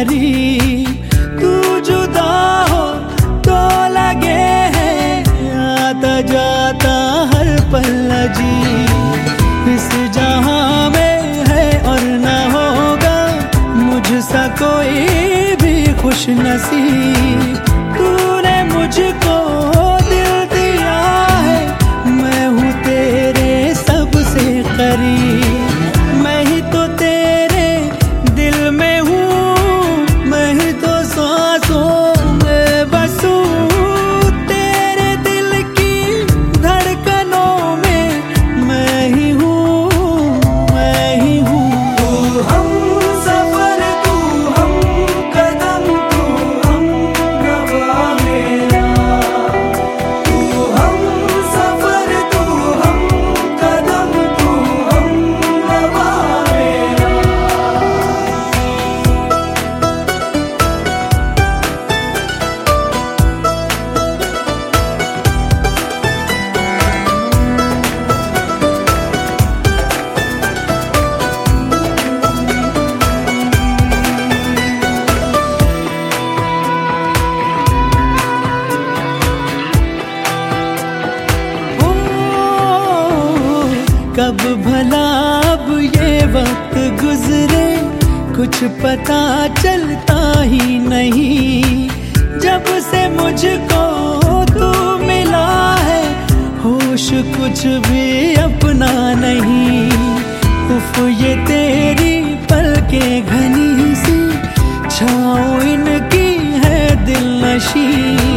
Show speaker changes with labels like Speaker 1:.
Speaker 1: करीब। तू जुदा हो तो लगे है आता जाता हर पल अजीब। इस जहां में है और न होगा मुझसा कोई भी खुश नसीब। तूने मुझको दिल दिया है, मैं हूँ तेरे सबसे करीब। मैं ही तो तेरे दिल में हूँ, मैं ही तो सांसों में बसूं। तेरे दिल की धड़कनों में मैं ही हूँ, मैं ही हूँ। तू हम सफर, तू हम कदम, तू हम नवा मेरा। तू हम सफर, तू हम कदम, तू हम नवा मेरा। कब भला अब ये वक्त गुजरे, कुछ पता चलता ही नहीं। जब से मुझको तू मिला है, होश कुछ भी अपना नहीं। उफ ये तेरी पलकें घनी सी, छाँव इनकी है दिल नशी।